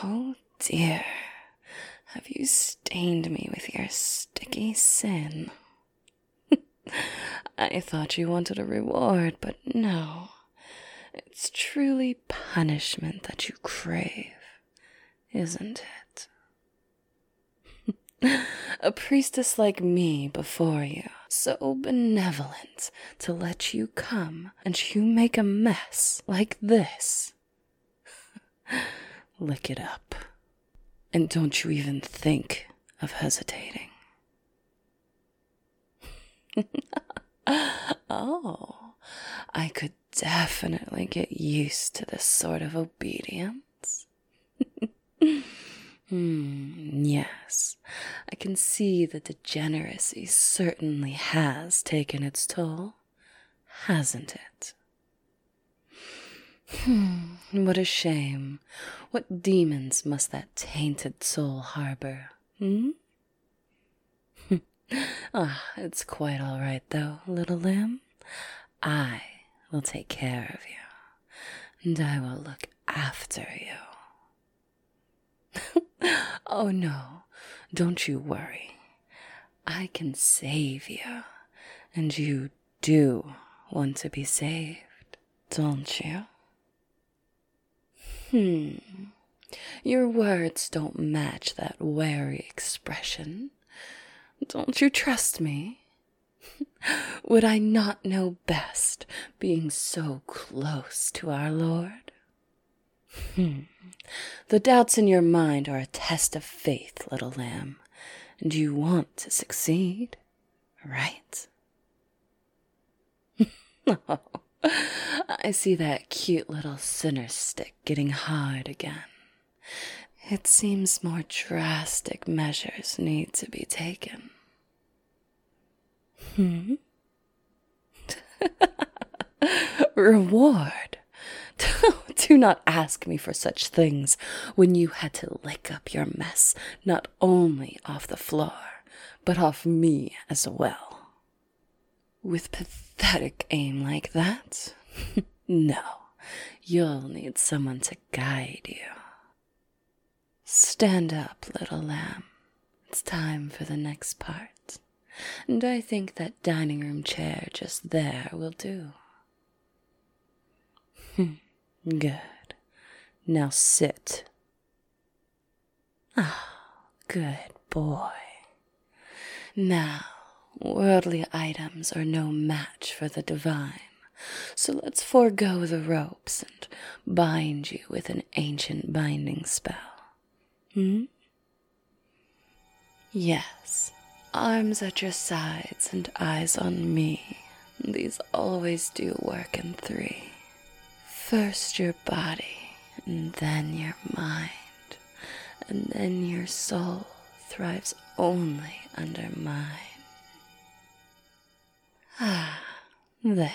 Oh dear, have you stained me with your sticky sin? I thought you wanted a reward, but no. It's truly punishment that you crave, isn't it? A priestess like me before you, so benevolent to let you come, and you make a mess like this. Lick it up. And don't you even think of hesitating. Oh, I could definitely get used to this sort of obedience. Yes, I can see the degeneracy certainly has taken its toll, hasn't it? What a shame. What demons must that tainted soul harbor, It's quite all right, though, little lamb. I will take care of you, and I will look after you. Oh, no, don't you worry. I can save you, and you do want to be saved, don't you? Your words don't match that wary expression. Don't you trust me? Would I not know best, being so close to our Lord? The doubts in your mind are a test of faith, little lamb, and you want to succeed, right? Oh, I see that cute little sinner stick getting hard again. It seems more drastic measures need to be taken. Reward? Do not ask me for such things when you had to lick up your mess not only off the floor, but off me as well. With pathetic aim like that? No, you'll need someone to guide you. Stand up, little lamb. It's time for the next part, and I think that dining room chair just there will do. Good. Now sit. Good boy. Now, worldly items are no match for the divine, so let's forego the ropes and bind you with an ancient binding spell. Yes, arms at your sides and eyes on me. These always do work in three. First your body, and then your mind, and then your soul thrives only under mine. There.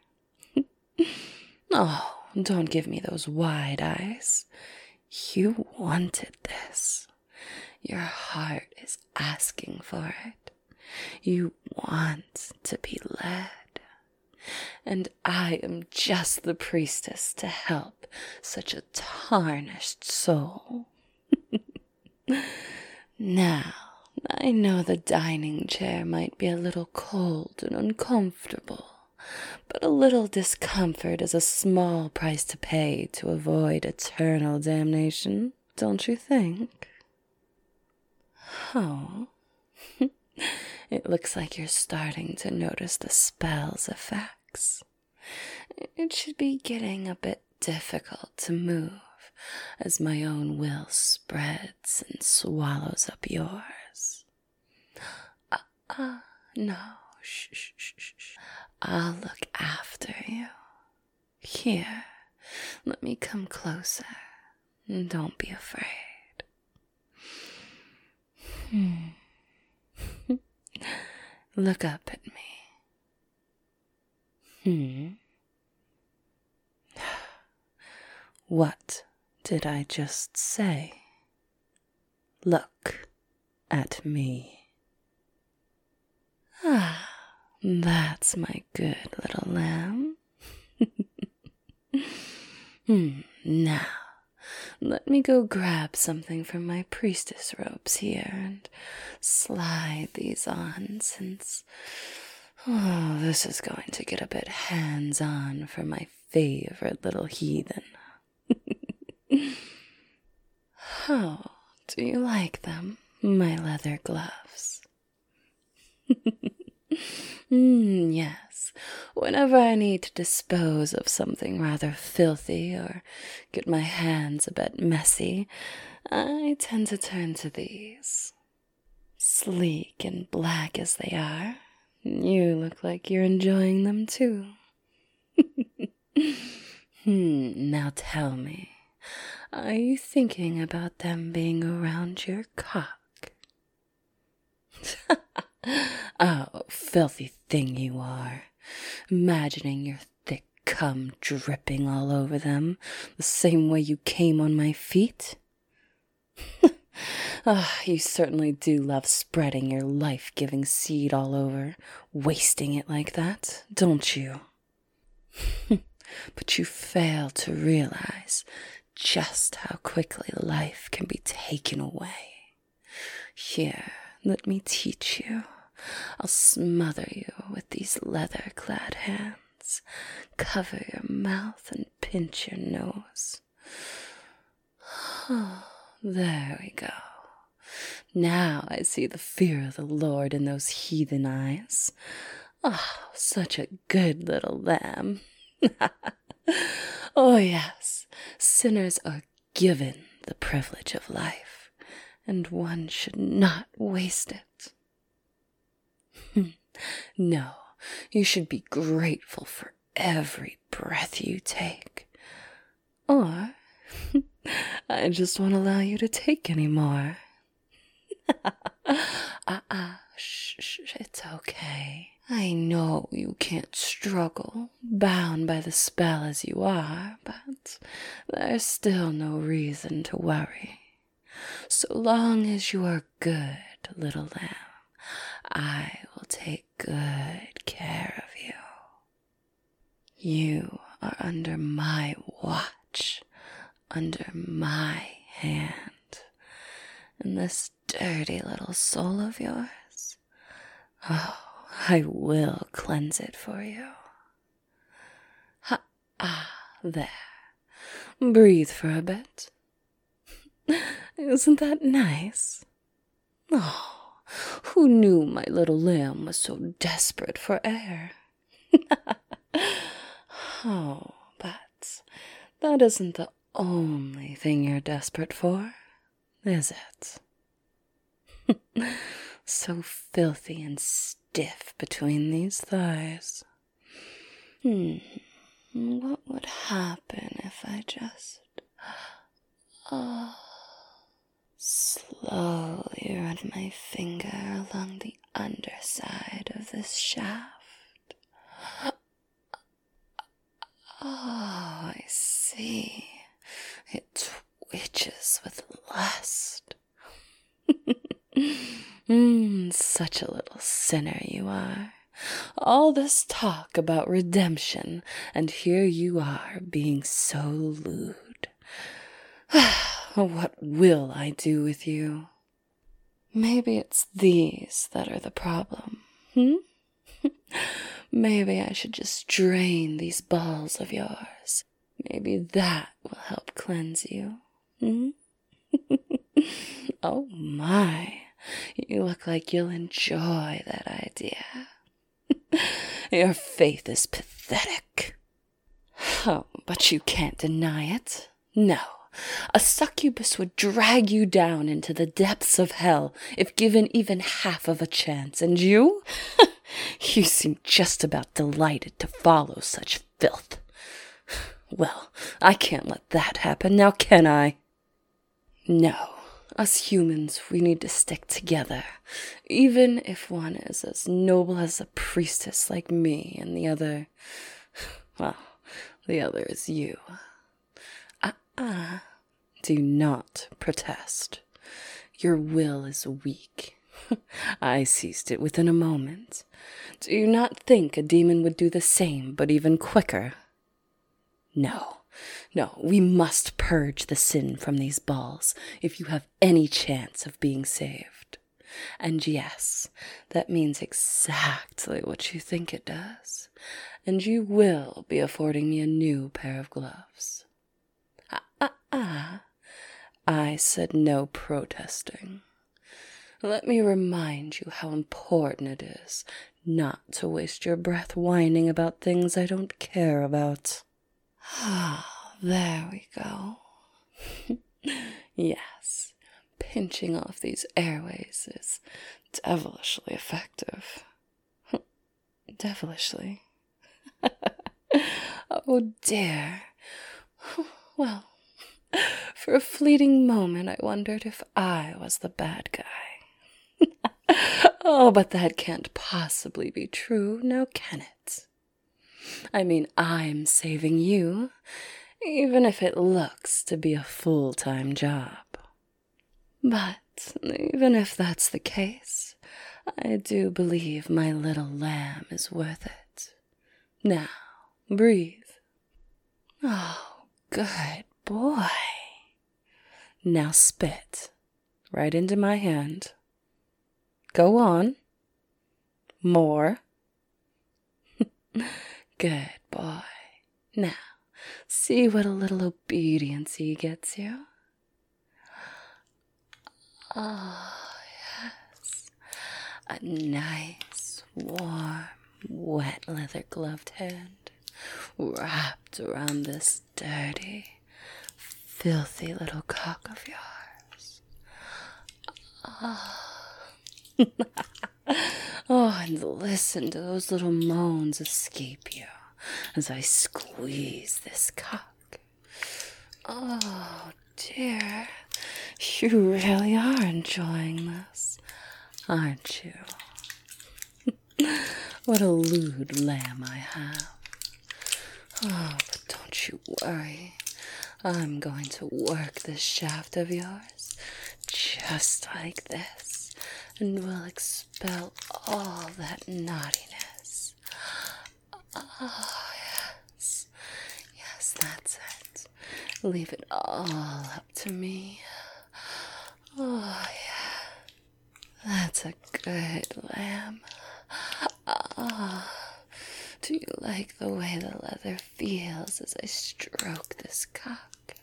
Oh, don't give me those wide eyes. You wanted this. Your heart is asking for it. You want to be led. And I am just the priestess to help such a tarnished soul. Now, I know the dining chair might be a little cold and uncomfortable, but a little discomfort is a small price to pay to avoid eternal damnation, don't you think? Oh, it looks like you're starting to notice the spell's effects. It should be getting a bit difficult to move as my own will spreads and swallows up yours. No, shh. I'll look after you. Here, let me come closer. Don't be afraid. Look up at me. What did I just say? Look at me. That's my good little lamb. Now, let me go grab something from my priestess robes here and slide these on, since this is going to get a bit hands-on for my favorite little heathen. How do you like them, my leather gloves? Yes, whenever I need to dispose of something rather filthy or get my hands a bit messy, I tend to turn to these. Sleek and black as they are, you look like you're enjoying them too. Now tell me, are you thinking about them being around your cock? Oh, filthy thing you are, imagining your thick cum dripping all over them, the same way you came on my feet? You certainly do love spreading your life-giving seed all over, wasting it like that, don't you? But you fail to realize just how quickly life can be taken away. Here, let me teach you. I'll smother you with these leather-clad hands, cover your mouth and pinch your nose. There we go. Now I see the fear of the Lord in those heathen eyes. Such a good little lamb. Oh, yes, sinners are given the privilege of life, and one should not waste it. No, you should be grateful for every breath you take. Or, I just won't allow you to take any more. Shh, it's okay. I know you can't struggle, bound by the spell as you are, but there's still no reason to worry. So long as you are good, little lamb, I will take good care of you. You are under my watch, under my hand. And this dirty little soul of yours, I will cleanse it for you. There. Breathe for a bit. Isn't that nice? Who knew my little lamb was so desperate for air? But that isn't the only thing you're desperate for, is it? So filthy and stiff between these thighs. What would happen if I just slowly run my finger along the underside of this shaft? I see. It twitches with lust. Such a little sinner you are. All this talk about redemption, and here you are being so lewd. What will I do with you? Maybe it's these that are the problem, Maybe I should just drain these balls of yours. Maybe that will help cleanse you. Oh my, you look like you'll enjoy that idea. Your faith is pathetic. But you can't deny it. No, a succubus would drag you down into the depths of hell if given even half of a chance, and you? You seem just about delighted to follow such filth. Well, I can't let that happen, now can I? No, us humans, we need to stick together, even if one is as noble as a priestess like me, and the other, well, the other is you. Do not protest. Your will is weak. I seized it within a moment. Do you not think a demon would do the same, but even quicker? No, No, we must purge the sin from these balls if you have any chance of being saved. And yes, that means exactly what you think it does. And you will be affording me a new pair of gloves. I said no protesting. Let me remind you how important it is not to waste your breath whining about things I don't care about. There we go. Yes, pinching off these airways is devilishly effective. Devilishly. Oh dear. Well, for a fleeting moment I wondered if I was the bad guy. Oh, but that can't possibly be true, now can it? I mean, I'm saving you, even if it looks to be a full-time job. But even if that's the case, I do believe my little lamb is worth it. Now, breathe. Oh, good boy. Now spit right into my hand. Go on. More. Good boy. Now, see what a little obedience he gets you. Oh, yes. A nice, warm, wet leather-gloved hand wrapped around this dirty, filthy little cock of yours. Oh, and listen to those little moans escape you as I squeeze this cock. Oh, dear. You really are enjoying this, aren't you? What a lewd lamb I have. Oh, but don't you worry. I'm going to work this shaft of yours just like this, and we'll expel all that naughtiness. Oh, yes. Yes, that's it. Leave it all up to me. Oh, yeah. That's a good lamb. Do you like the way the leather feels as I stroke this cock?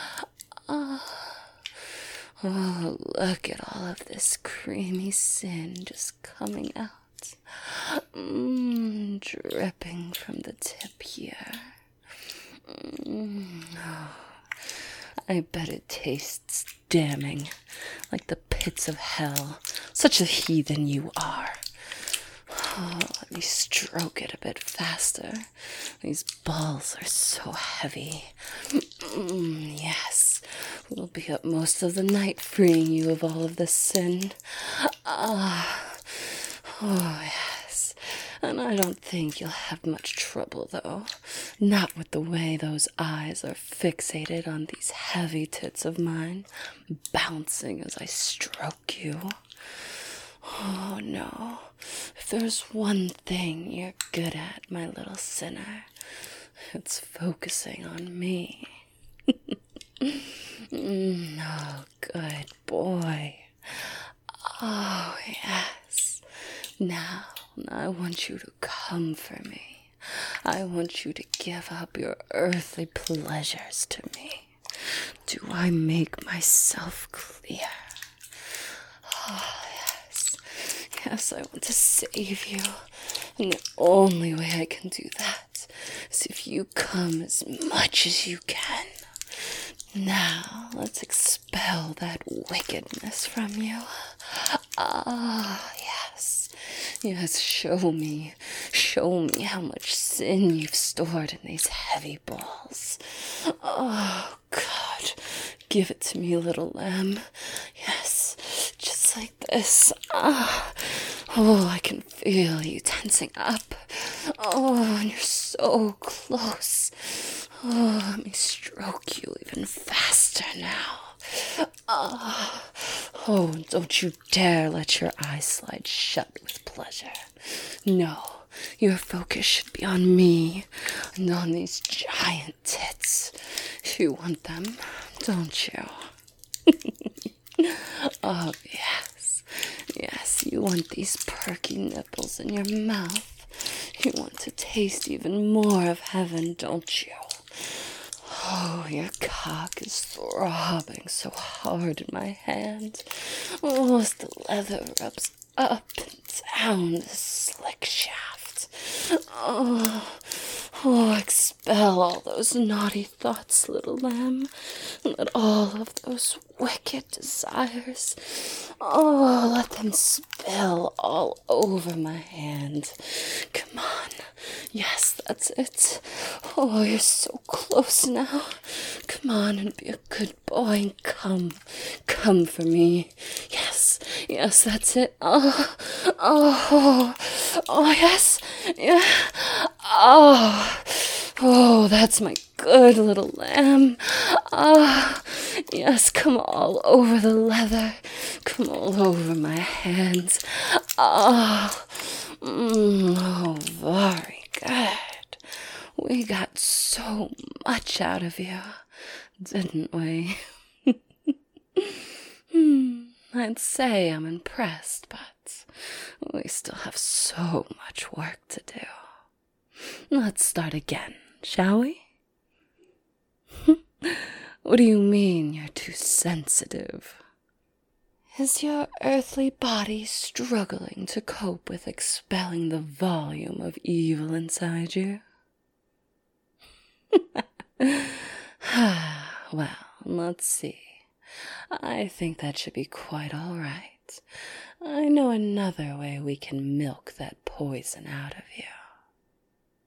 Oh, look at all of this creamy sin just coming out. Dripping from the tip here. Oh, I bet it tastes damning, like the pits of hell. Such a heathen you are. Oh, let me stroke it a bit faster. These balls are so heavy. Yes, we'll be up most of the night freeing you of all of this sin. Oh, yes. And I don't think you'll have much trouble, though. Not with the way those eyes are fixated on these heavy tits of mine, bouncing as I stroke you. Oh, no. If there's one thing you're good at, my little sinner, it's focusing on me. Oh, good boy. Oh, yes. Now, I want you to come for me. I want you to give up your earthly pleasures to me. Do I make myself clear? Oh, yes. Yes, I want to save you. And the only way I can do that is if you come as much as you can. Now, let's expel that wickedness from you. Ah, yes. Yes, show me how much sin you've stored in these heavy balls. Oh, God, give it to me, little lamb. Yes, just like this. Oh, I can feel you tensing up. Oh, and you're so close. Oh, let me stroke you even faster now. Oh, don't you dare let your eyes slide shut with pleasure. No, your focus should be on me and on these giant tits. You want them, don't you? Oh, yes. Yes, you want these perky nipples in your mouth. You want to taste even more of heaven, don't you? Oh, your cock is throbbing so hard in my hand. Oh, as the leather rubs up and down the slick shaft. Oh, expel all those naughty thoughts, little lamb. Let all of those wicked desires, let them spill all over my hand. Come on. Yes, that's it. Oh, you're so close now. Come on and be a good boy and come for me. Yes, that's it. Oh, yes, yeah. Oh, that's my good little lamb. Yes, come all over the leather. Come all over my hands. Oh, very good. We got so much out of you, didn't we? I'd say I'm impressed, but we still have so much work to do. Let's start again, shall we? What do you mean you're too sensitive? Is your earthly body struggling to cope with expelling the volume of evil inside you? Well, let's see. I think that should be quite all right. I know another way we can milk that poison out of you.